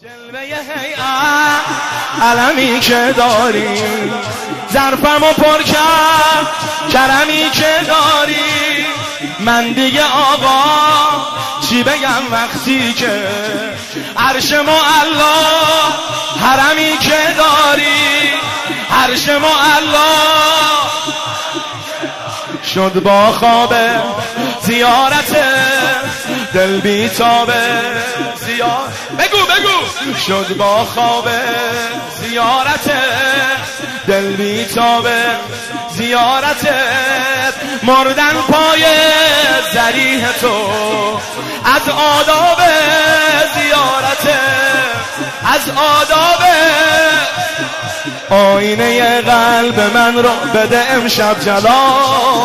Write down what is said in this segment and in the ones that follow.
جلوه هیئت علمی که داری، ظرفمو پر کرد کرمی که داری. من دیگه آقا چی بگم وقتی که عرش معلا حرمی که داری. عرش معلا شد با خواب زیارت دل بیتابه. بگو شد با خواب زیارت دل بیتابه. زیارت مردن پای ذریح تو از آداب زیارت، از آداب. آینه قلب من رو بده امشب جلا.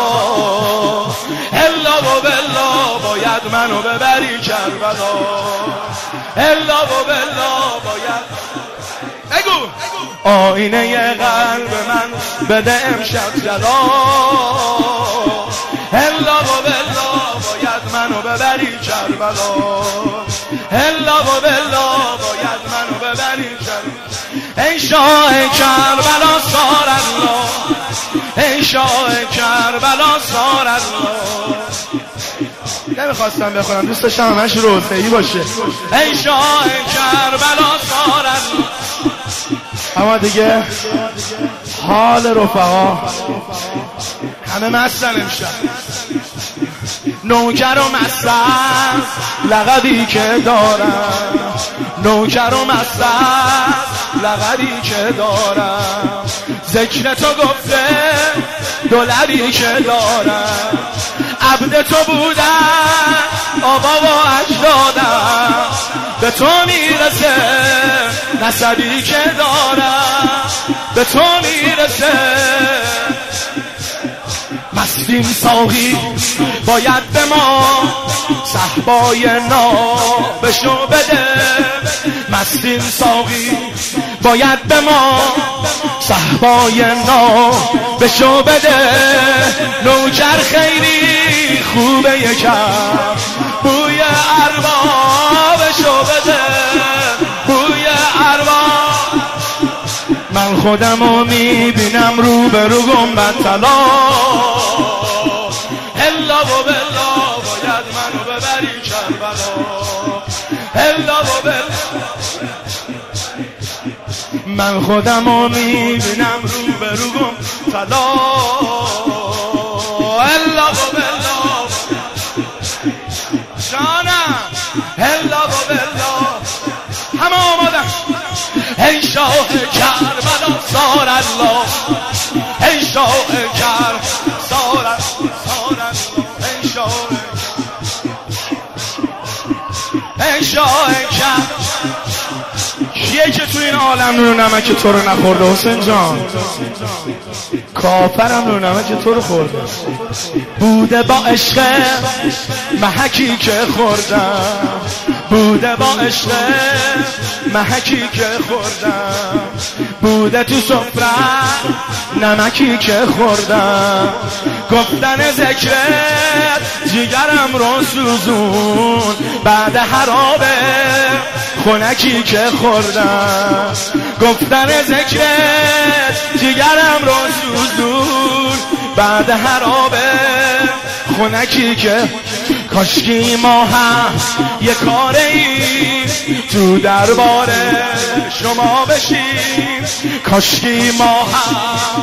الا و بالله باید منو ببری کربلا. الا و بالله باید. بگو آینه قلب من بده امشب جلا. الا و بالله باید منو ببری کربلا. الا و بالله باید منو ببری کربلا. ای شاه کربلا سار الله، ای شاه کربلا سار الله. نمیخواستم بخونم، دوست داشتم همش روزه‌ای باشه. ای شاه کربلا سار الله. اما دیگه حال رفقا همه مستن امشب. نوکر و مستن لقبی که دارم، نوکر و مستن لقبی که دارم. ذکر تو گفته دلبی که دارم. عبد تو بودن آقا و اجدادم، به تو میرسه نسبی که دارم، به تو میرسه. مستیم ساقی باید به ما صحبای نابشو بده. مستیم ساقی باید به ما صحبای نابشو بده. نوکر خیلی خوبه یکم بوی اربابشو بده، بوی ارباب. من خودمو میبینم رو به رو گنبد طلا. الا و بالله باید منو ببری کربلا. الا و بالله من خودمو میبینم رو به رو گنبد طلا. الا و بالله جانم. الا و بالله همه آمادن. ای شاه کربلا سار الله، ای شاه کربلا سار الله. ای شاه، ای شاه کربلا. کیه که تو این عالم نور نمک تو رو نخورده حسین جان؟ کافرم نور نمک تو رو خورده. بوده با عشق محکی که خوردم، بوده با عشق محکی که خوردم. بوده تو سفره نمکی که خوردم. گفتن ذکرت جگرم رو سوزون، بعد حرابه خونکی که خوردم. گفتن ذکرت جگرم رو سوزون، بعد حرابه خونکی که. کاشکی ما هم یه کاری تو دربار شما بشیم. کاشکی ما هم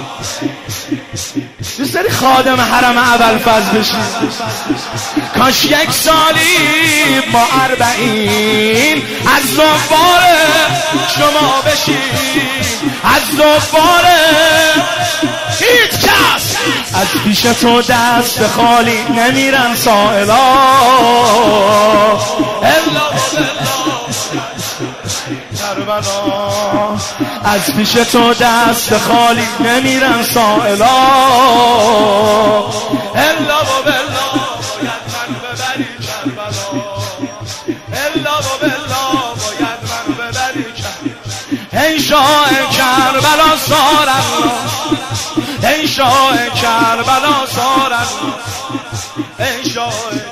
دوست داری خادم حرم ابوالفضل بشیم. کاش یک سالی با 40 از زوار شما بشیم. از زوار هیچ کس از پیش تو دست خالی نمیرن سائلا. الا کربلا از پیش تو دست خالی نمیرن سائلا. الا و بالله باید منو ببری کربلا. الا و بالله باید منو ببری کربلا. ای شاه کربلا سار الله، ای شاه کربلا سار الله. ای شاه